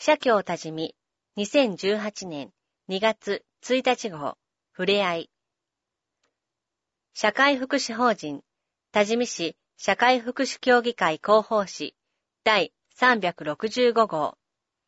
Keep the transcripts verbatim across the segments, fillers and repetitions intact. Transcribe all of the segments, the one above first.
社協多治見にせんじゅうはちねんにがつついたち号ふれあい社会福祉法人多治見市社会福祉協議会広報誌だいさんびゃくろくじゅうご号。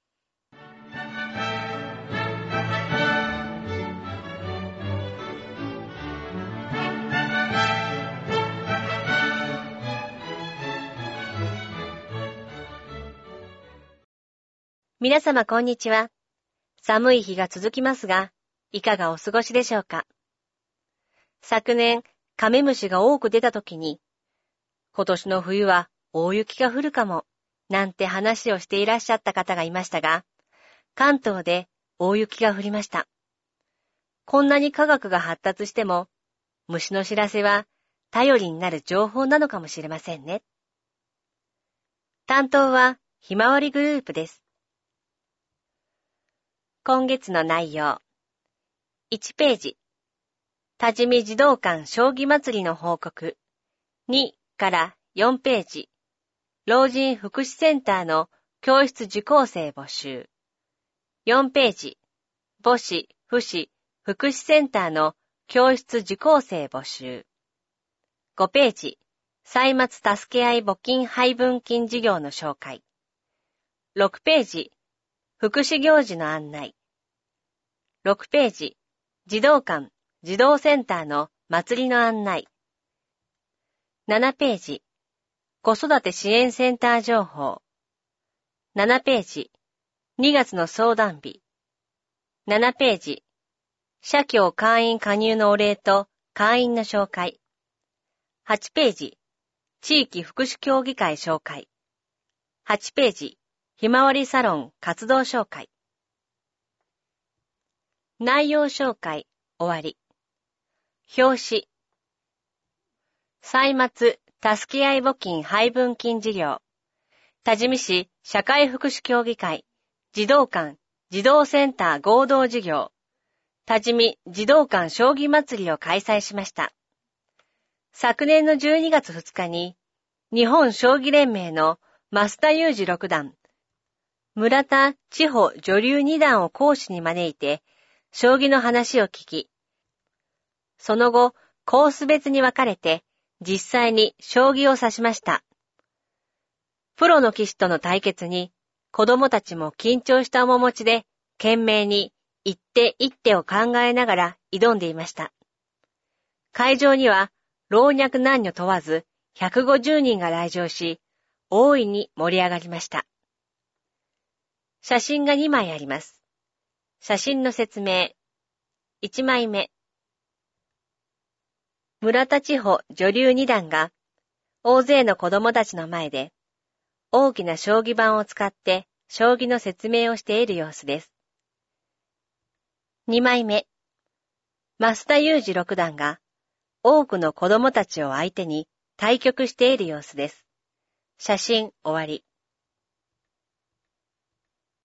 皆様こんにちは。寒い日が続きますが、いかがお過ごしでしょうか。昨年、カメムシが多く出た時に、今年の冬は大雪が降るかも、なんて話をしていらっしゃった方がいましたが、関東で大雪が降りました。こんなに科学が発達しても、虫の知らせは頼りになる情報なのかもしれませんね。担当はひまわりグループです。今月の内容。いちページ。多治見児童館将棋祭りの報告。にからよんページ。老人福祉センターの教室受講生募集。よんページ。母子、父子、福祉センターの教室受講生募集。ごページ。歳末助け合い募金配分金事業の紹介。ろくページ。福祉行事の案内。ろくページ。児童館、児童センターの祭りの案内。ななページ。子育て支援センター情報。ななページ。にがつの相談日。ななページ。社協会員加入のお礼と会員の紹介。はちページ。地域福祉協議会紹介。はちページ。ひまわりサロン活動紹介。内容紹介、終わり。表紙。歳末、助け合い募金配分金事業。多治見市社会福祉協議会、児童館、児童センター合同事業。多治見児童館将棋祭りを開催しました。昨年のじゅうにがつふつかに、日本将棋連盟の増田裕二六段、村田千穂女流二段を講師に招いて、将棋の話を聞き、その後、コース別に分かれて、実際に将棋を指しました。プロの棋士との対決に、子供たちも緊張した面持ちで、懸命に一手一手を考えながら挑んでいました。会場には、老若男女問わず、ひゃくごじゅうにんが来場し、大いに盛り上がりました。写真がにまいあります。写真の説明。いちまいめ。村田千穂女流二段が大勢の子供たちの前で大きな将棋盤を使って将棋の説明をしている様子です。にまいめ。増田裕二六段が多くの子供たちを相手に対局している様子です。写真終わり。